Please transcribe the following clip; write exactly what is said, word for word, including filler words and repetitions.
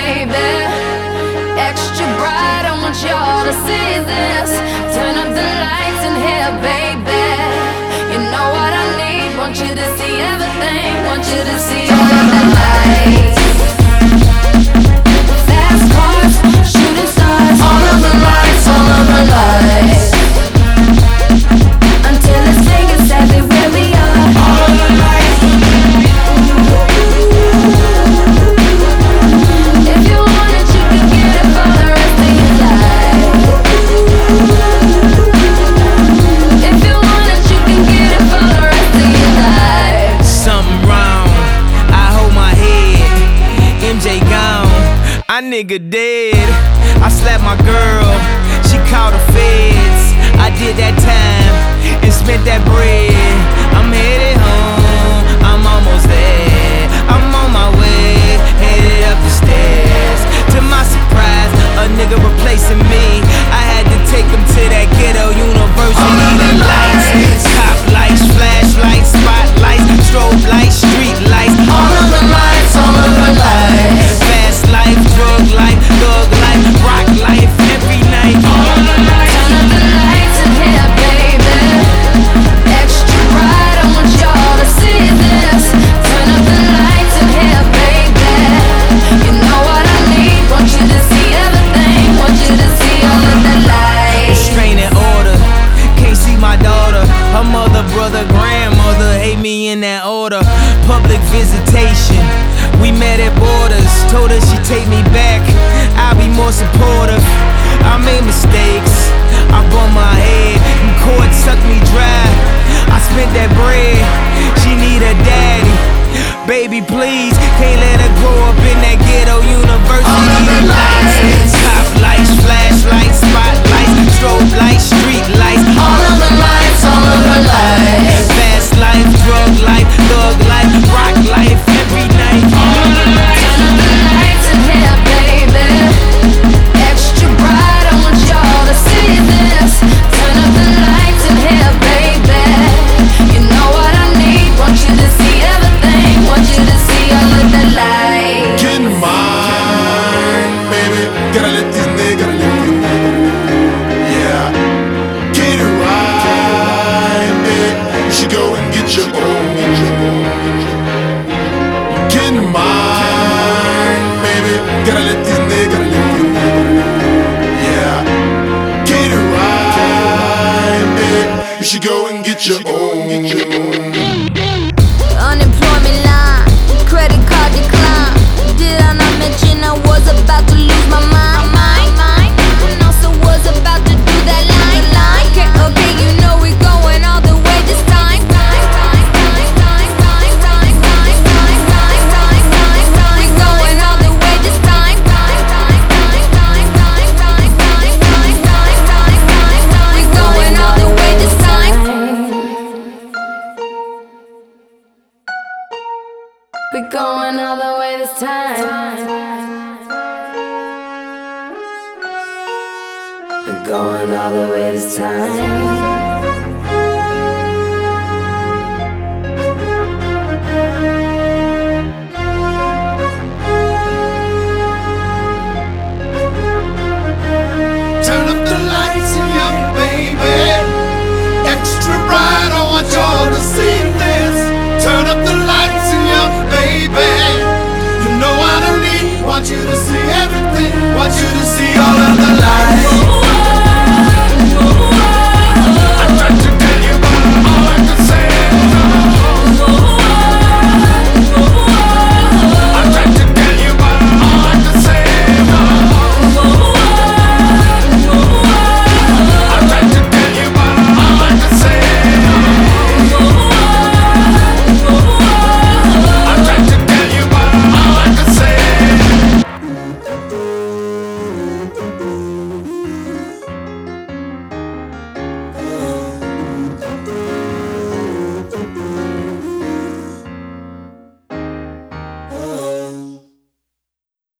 baby. Extra bright, I want y'all to see this. Turn up the lights in here, baby. You know what I need, want you to see everything. Want you to see all of the lights. Fast cars, shooting stars. All of the lights, all of the lights. Until it's Vegas everywhere we are. All of the lights. If you want it, you can get it for the rest of your life. If you want it, you can get it for the rest of your life. Something wrong, I hold my head. M J gone, I nigga dead. I slapped my girl, she called the feds. I did that time and spent that bread. I'm headed home, I'm almost there. I'm on my way, headed up the stairs. To my surprise, a nigga replacing me. I had to take him to that ghetto university. The lights, top lights, flashlights, spotlights, strobe lights, street lights. All of the lights, all of the lights. Fast life, drug life, thug life, rock life, every night. All of the lights. Turn up the lights in here, baby. Extra bright, I want y'all to see this. Turn up the lights in here, baby. You know what I need, want you to see everything. Want you to see all of the lights. Restraining order, can't see my daughter. Her mother, brother, grandmother hate me in that order. Public visitation, we met at borders. Told her she'd take me back, I'll be more supportive. I made mistakes, I bumped my head, and court sucked me dry. I spent that bread, she need a daddy. Baby, please, can't let her grow up in that ghetto university. All of the lights. Top lights, flashlights, spotlights, strobe lights, street lights. All of the lights, all of the lights. Fast life, drug life, thug life, rock life, every night. All of the lights. Turn up the lights in here, baby. Extra bright, I want y'all to see this. Turn up the lights in here, baby. You know what I need, want you to see everything. Want you to see all of the lights. Get in mine, baby. Gotta let these niggas, gotta let these niggas. Yeah. Get it right, baby. You should go and get your own. Get in mine, baby. Gotta let these niggas, gotta let these niggas. Yeah. Get it right, baby. You should go and get your own. Unemployment line, credit card decline. Did I not mention I was about to lose my mind? And also was about to do that line, line. Okay, okay, you know we're going all the way this time. We're going all the way this time. We're going all the way this time. We're going all the way this time. We're going all the way this time. Turn up the lights in here, baby. Extra bright, I want y'all to see this. Turn up the lights in here, baby. You know what I need, want you to see everything. Want you to